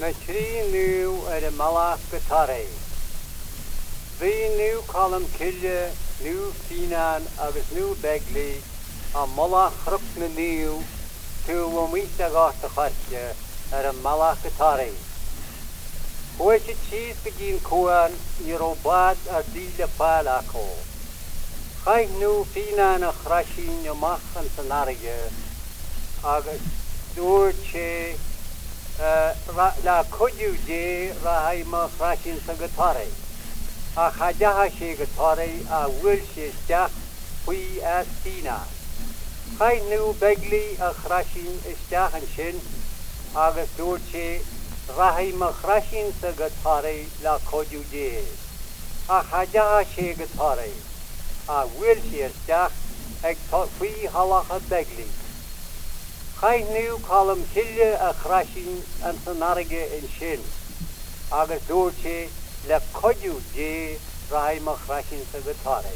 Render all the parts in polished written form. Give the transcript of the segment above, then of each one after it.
na trí nu ar a malach gotare. Bhí nu colm cille, nu finan agus nu begli, a malach chruk na nu, tu wamit agast a chartje ar a malach gotare. Hoe je cheese begin koan, je robot ar dile palako. Gij nu finan a chrashin je mach an sanarige, agus doortje la kodju je rahai ma chrashin sa gotare. A chajaha she gotare a wil she stach hui as fina. Gij nu begli a chrashin stach an shin, agus doortje rahai ma chrashin sa gotare la kodju je. A chajaha she gotare a wil she stach ag hui halacha begli. Gij nu colm kille a chrashin an sanarige in shin, agus doortje le kodju je rahai ma chrashin sa gotare.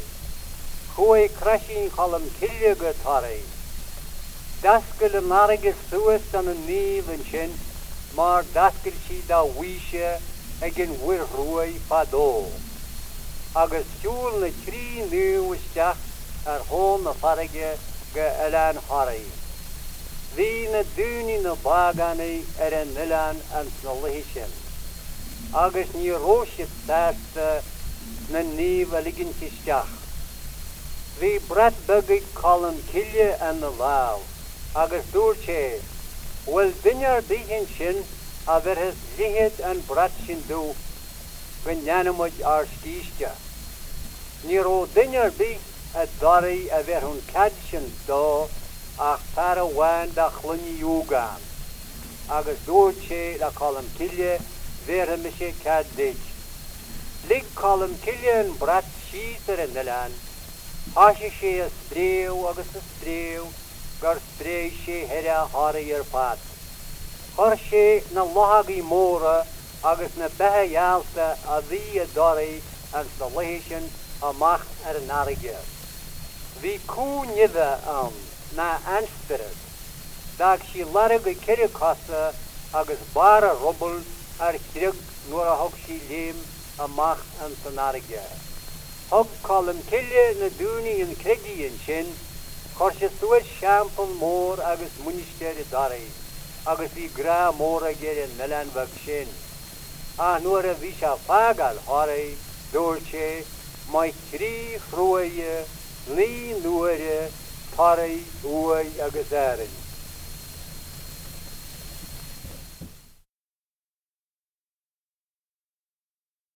Hoe crashin colm kille gotare. Daskele narige sues an een nieuw in shin, maar daskele si da wisje egen wir roei fado. Agus joel na tri nieuwe stach hon na farige ge elan harri. Wie na duni na bagani en nilan an snallishen. Agus ni roosje taste na nieuwe ligentje stach. Wie brat buggy column kille en de lauw. Agus doortje. Wel dinjar dihin shin a ver has lihet en brat shin do. Ganyanamoj ar skistja. Niro dinjar di a dari a ver hun kadshin do. Ach para wan da chlunni yogan. Agus doortje la column kille ver mishe kaddik. Lig column kille en brat shieter en nilan. Ashe she a streeuw agus a streeuw, gar streeuw she hera harrier pat. Har she na lahagi mora agus na behe jalsta a die dori an salation a macht narige. Vi koen jithe na anspirit, dag she larige kirikassa agus bara rubbel kirig nora hog she leem a macht narige. Hog column kille na duni in krigi in shin, korsje suet shampel moor agus munishtere dari, agus I gra mora ger in melan vag shin. Nora visha fagal hare, doorche, mai kri chroeje, li nuere, pare, uai agus erin.